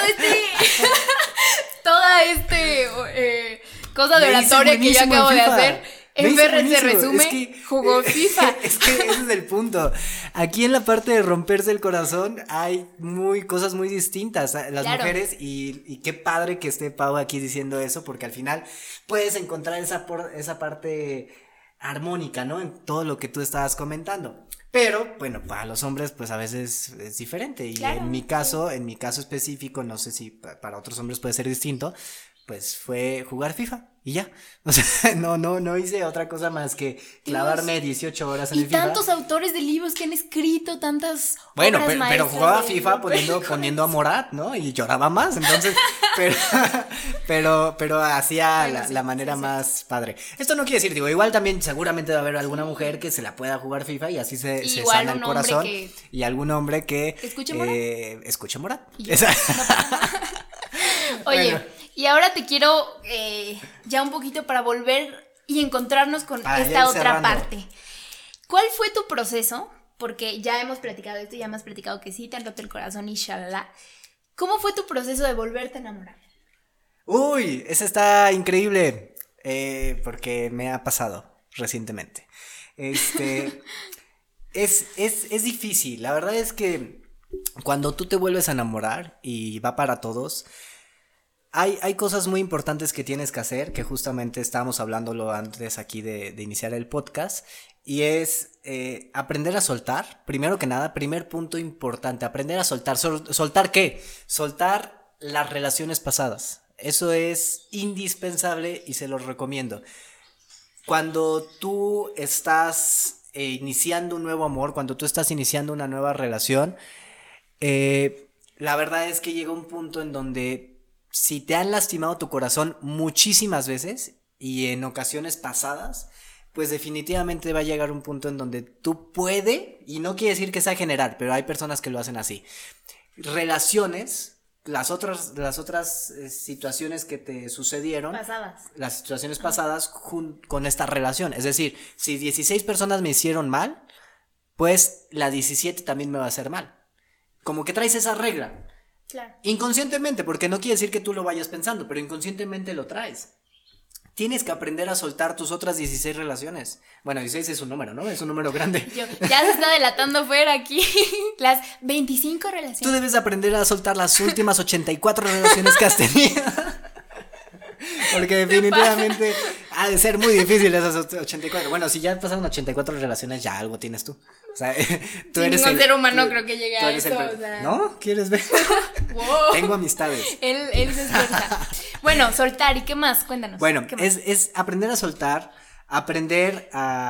Speaker 2: toda cosa de oratoria que yo acabo de hacer, en vez se resume, jugó FIFA.
Speaker 1: Es que ese es el punto. Aquí en la parte de romperse el corazón hay cosas muy distintas. Las mujeres, y qué padre que esté Pau aquí diciendo eso, porque al final puedes encontrar esa parte armónica, ¿no? En todo lo que tú estabas comentando. Pero, bueno, para los hombres, pues a veces es diferente. Y claro, en mi caso específico, no sé si para otros hombres puede ser distinto, pues fue jugar FIFA y ya. O sea, no hice otra cosa más que clavarme 18 horas en el FIFA.
Speaker 2: Y tantos autores de libros que han escrito tantas
Speaker 1: obras pero jugaba FIFA poniendo a Morat, ¿no? Y lloraba más, entonces, pero hacía la manera más padre. Esto no quiere decir, igual también seguramente va a haber alguna mujer que se la pueda jugar FIFA y así se sana el corazón. Y algún hombre que escuche Morat.
Speaker 2: Oye,
Speaker 1: bueno.
Speaker 2: Y ahora te quiero ya un poquito para volver y encontrarnos con esta otra parte. ¿Cuál fue tu proceso? Porque ya hemos platicado esto, ya hemos platicado que sí, te han roto el corazón y shalala. ¿Cómo fue tu proceso de volverte a enamorar?
Speaker 1: Uy, esa está increíble, porque me ha pasado recientemente. Es difícil, la verdad es que cuando tú te vuelves a enamorar y va para todos, hay cosas muy importantes que tienes que hacer, que justamente estábamos hablándolo antes aquí de iniciar el podcast, y es aprender a soltar. Primero que nada, primer punto importante, aprender a soltar. ¿Soltar qué? Soltar las relaciones pasadas. Eso es indispensable y se los recomiendo. Cuando tú estás iniciando un nuevo amor, cuando tú estás iniciando una nueva relación, la verdad es que llega un punto en donde si te han lastimado tu corazón muchísimas veces y en ocasiones pasadas, pues definitivamente va a llegar un punto en donde tú y no quiere decir que sea general, pero hay personas que lo hacen así. Relaciones, las otras situaciones que te sucedieron, las situaciones pasadas con esta relación. Es decir, si 16 personas me hicieron mal, pues la 17 también me va a hacer mal. Como que traes esa regla.
Speaker 2: Claro.
Speaker 1: Inconscientemente, porque no quiere decir que tú lo vayas pensando, pero inconscientemente lo traes. Tienes que aprender a soltar tus otras 16 relaciones. Bueno, 16 es un número, ¿no? Es un número grande.
Speaker 2: Ya se está delatando fuera aquí. Las 25 relaciones.
Speaker 1: Tú debes aprender a soltar las últimas 84 relaciones que has tenido. Porque definitivamente ha de ser muy difícil esos 84. Bueno, si ya pasaron 84 relaciones, ya algo tienes tú. O sea, tú eres
Speaker 2: ningún ser humano creo que llegue a eso.
Speaker 1: O sea. ¿No? ¿Quieres ver?
Speaker 2: Wow.
Speaker 1: Tengo amistades.
Speaker 2: Él se esfuerza. Bueno, soltar, ¿y qué más? Cuéntanos.
Speaker 1: Bueno,
Speaker 2: ¿qué más?
Speaker 1: es aprender a soltar, aprender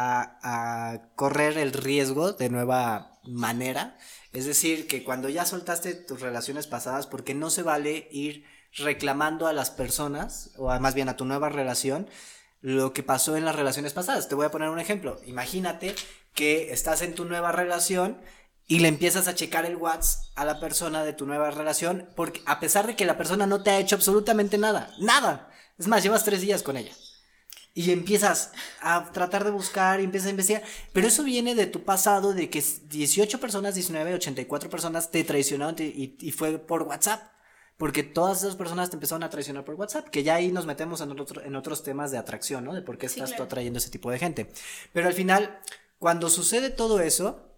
Speaker 1: a correr el riesgo de nueva manera. Es decir, que cuando ya soltaste tus relaciones pasadas, porque no se vale ir reclamando a las personas, o más bien a tu nueva relación, lo que pasó en las relaciones pasadas. Te voy a poner un ejemplo. Imagínate que estás en tu nueva relación y le empiezas a checar el WhatsApp a la persona de tu nueva relación, porque a pesar de que la persona no te ha hecho absolutamente nada, es más, llevas 3 días con ella. Y empiezas a tratar de buscar y empiezas a investigar. Pero eso viene de tu pasado, de que 18 personas, 19, 84 personas te traicionaron y fue por WhatsApp. Porque todas esas personas te empezaron a traicionar por WhatsApp. Que ya ahí nos metemos en otros temas de atracción, ¿no? De por qué estás tú atrayendo ese tipo de gente. Pero al final, cuando sucede todo eso,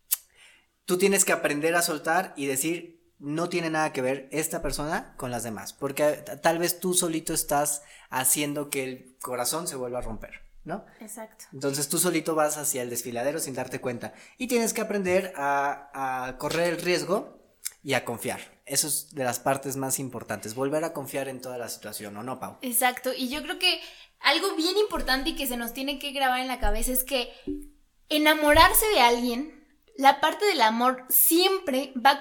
Speaker 1: tú tienes que aprender a soltar y decir, no tiene nada que ver esta persona con las demás, porque tal vez tú solito estás haciendo que el corazón se vuelva a romper, ¿no?
Speaker 2: Exacto.
Speaker 1: Entonces tú solito vas hacia el desfiladero sin darte cuenta y tienes que aprender a correr el riesgo y a confiar. Eso es de las partes más importantes, volver a confiar en toda la situación, ¿o no, Pau?
Speaker 2: Exacto, y yo creo que algo bien importante y que se nos tiene que grabar en la cabeza es que enamorarse de alguien, la parte del amor siempre va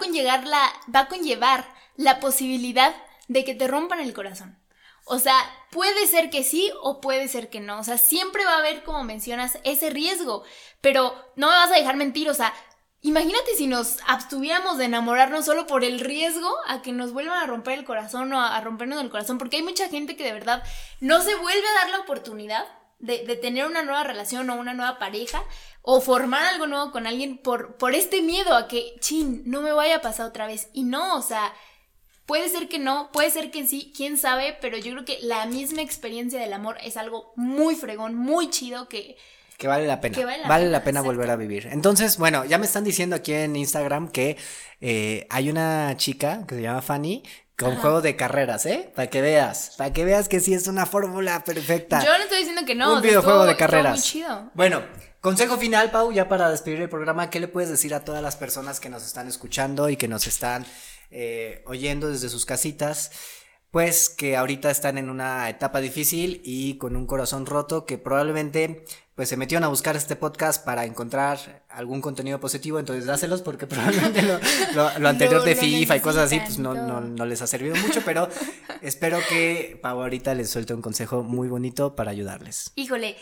Speaker 2: a conllevar la posibilidad de que te rompan el corazón. O sea, puede ser que sí o puede ser que no. O sea, siempre va a haber, como mencionas, ese riesgo. Pero no me vas a dejar mentir, o sea, imagínate si nos abstuviéramos de enamorarnos solo por el riesgo a que nos vuelvan a romper el corazón o a rompernos el corazón. Porque hay mucha gente que de verdad no se vuelve a dar la oportunidad de tener una nueva relación o una nueva pareja o formar algo nuevo con alguien por este miedo a que, no me vaya a pasar otra vez. Y no, o sea, puede ser que no, puede ser que sí, quién sabe, pero yo creo que la misma experiencia del amor es algo muy fregón, muy chido que
Speaker 1: vale la pena. Vale la pena volver a vivir. Entonces, bueno, ya me están diciendo aquí en Instagram que hay una chica que se llama Fanny con juego de carreras, para que veas que sí es una fórmula perfecta.
Speaker 2: Yo no estoy diciendo que no.
Speaker 1: Un videojuego de carreras.
Speaker 2: Muy chido.
Speaker 1: Bueno, consejo final, Pau, ya para despedir el programa, ¿qué le puedes decir a todas las personas que nos están escuchando y que nos están oyendo desde sus casitas? Pues que ahorita están en una etapa difícil y con un corazón roto, que probablemente pues se metieron a buscar este podcast para encontrar algún contenido positivo, entonces dáselos porque probablemente lo anterior de FIFA y cosas así pues no les ha servido mucho, pero espero que Pau ahorita les suelte un consejo muy bonito para ayudarles.
Speaker 2: Híjole,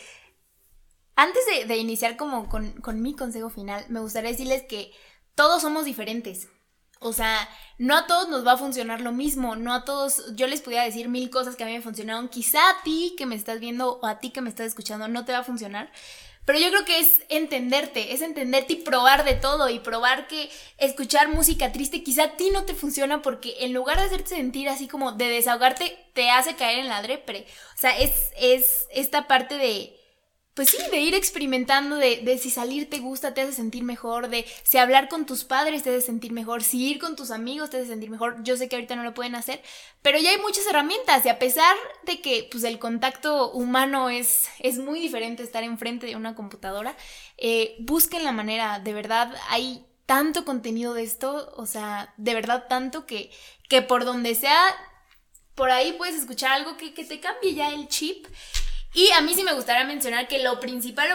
Speaker 2: antes de iniciar como con mi consejo final, me gustaría decirles que todos somos diferentes. O sea, no a todos nos va a funcionar lo mismo, no a todos, yo les podría decir 1000 cosas que a mí me funcionaron, quizá a ti que me estás viendo o a ti que me estás escuchando no te va a funcionar, pero yo creo que es entenderte y probar de todo y probar que escuchar música triste quizá a ti no te funciona porque en lugar de hacerte sentir así como de desahogarte, te hace caer en la depre. O sea, es esta parte de... Pues sí, de ir experimentando, de si salir te gusta, te hace sentir mejor, de si hablar con tus padres te hace sentir mejor, si ir con tus amigos te hace sentir mejor. Yo sé que ahorita no lo pueden hacer, pero ya hay muchas herramientas y a pesar de que pues el contacto humano es muy diferente estar enfrente de una computadora, busquen la manera, de verdad hay tanto contenido de esto, o sea, de verdad tanto que por donde sea, por ahí puedes escuchar algo que te cambie ya el chip. Y a mí sí me gustaría mencionar que lo principal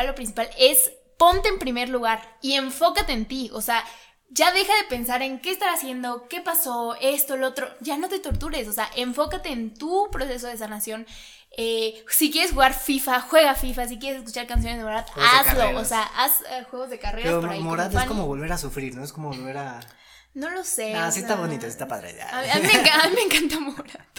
Speaker 2: es ponte en primer lugar y enfócate en ti. O sea, ya deja de pensar en qué estar haciendo, qué pasó, esto, lo otro. Ya no te tortures, o sea, enfócate en tu proceso de sanación. Si quieres jugar FIFA, juega FIFA. Si quieres escuchar canciones de Morat, hazlo. O sea, haz juegos de carreras.
Speaker 1: Pero
Speaker 2: por ahí.
Speaker 1: Morat es como volver a sufrir, ¿no? Es como volver a...
Speaker 2: No lo sé.
Speaker 1: Ah, sí está bonito, sí está padre.
Speaker 2: A mí me encanta Morat.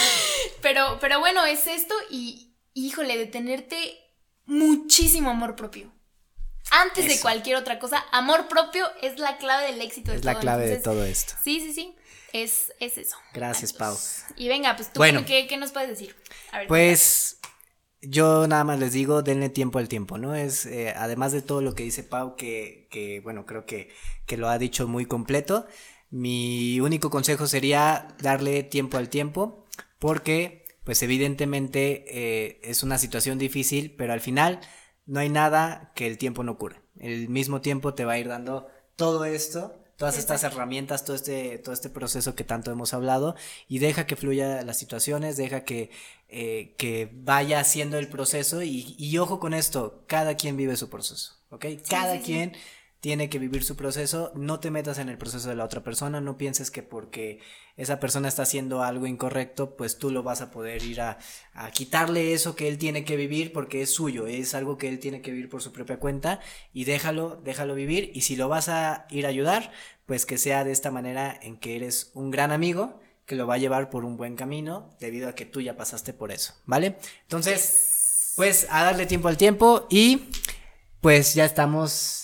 Speaker 2: Pero bueno, es esto y... Híjole, de tenerte muchísimo amor propio. Antes de cualquier otra cosa, amor propio es la clave del éxito de todo. Es la clave de todo esto. Sí. Es eso.
Speaker 1: Gracias, Pau.
Speaker 2: Y venga, pues tú, ¿qué nos puedes decir? A ver,
Speaker 1: pues yo nada más les digo, denle tiempo al tiempo, ¿no? Es además de todo lo que dice Pau, que bueno, creo que lo ha dicho muy completo. Mi único consejo sería darle tiempo al tiempo, porque pues evidentemente es una situación difícil, pero al final no hay nada que el tiempo no cure. El mismo tiempo te va a ir dando todo esto, todas estas herramientas, todo este proceso que tanto hemos hablado, y deja que fluya las situaciones, deja que vaya haciendo el proceso, y ojo con esto, cada quien vive su proceso, ¿ok? Cada quien tiene que vivir su proceso. No te metas en el proceso de la otra persona, no pienses que porque esa persona está haciendo algo incorrecto, pues tú lo vas a poder ir a quitarle eso que él tiene que vivir, porque es suyo, es algo que él tiene que vivir por su propia cuenta, y déjalo vivir. Y si lo vas a ir a ayudar, pues que sea de esta manera en que eres un gran amigo que lo va a llevar por un buen camino, debido a que tú ya pasaste por eso, ¿vale? Entonces, pues a darle tiempo al tiempo, y pues ya estamos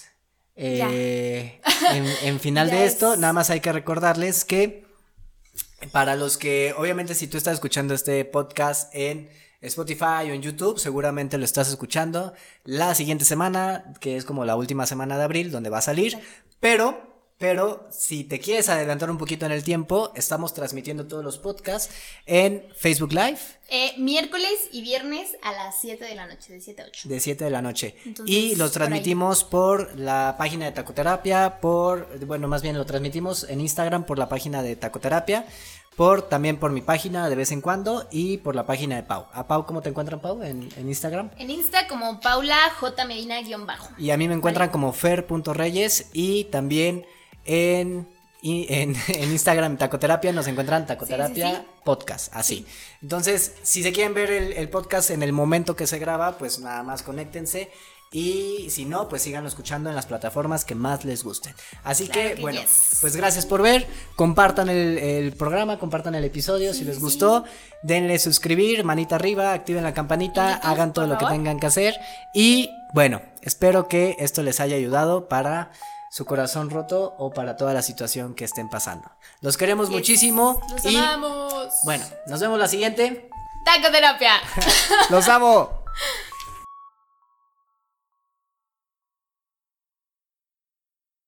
Speaker 1: en final de esto. Nada más hay que recordarles que para los que, obviamente, si tú estás escuchando este podcast en Spotify o en YouTube, seguramente lo estás escuchando la siguiente semana, que es como la última semana de abril, donde va a salir. Pero si te quieres adelantar un poquito en el tiempo, estamos transmitiendo todos los podcasts en Facebook Live.
Speaker 2: Miércoles y viernes a las 7 de la noche, de 7 a 8.
Speaker 1: De 7 de la noche.
Speaker 2: Entonces,
Speaker 1: y los transmitimos por la página de Tacoterapia, más bien lo transmitimos en Instagram por la página de Tacoterapia, también por mi página de vez en cuando, y por la página de Pau. ¿A Pau cómo te encuentran, Pau, en Instagram?
Speaker 2: En Insta como Paula J Medina _.
Speaker 1: Y a mí me encuentran como fer.reyes, y también en Instagram Tacoterapia nos encuentran Tacoterapia Podcast, así. Entonces, si se quieren ver el podcast en el momento que se graba, pues nada más conéctense, y si no, pues síganlo escuchando en las plataformas que más les gusten. Así que bueno, pues gracias por ver, compartan el programa, compartan el episodio, si les gustó, denle suscribir, manita arriba, activen la campanita, hagan todo lo que tengan que hacer, y bueno, espero que esto les haya ayudado para su corazón roto o para toda la situación que estén pasando. Los queremos muchísimo.
Speaker 2: Los amamos.
Speaker 1: Bueno, nos vemos la siguiente.
Speaker 2: Tacoterapia.
Speaker 1: Los amo.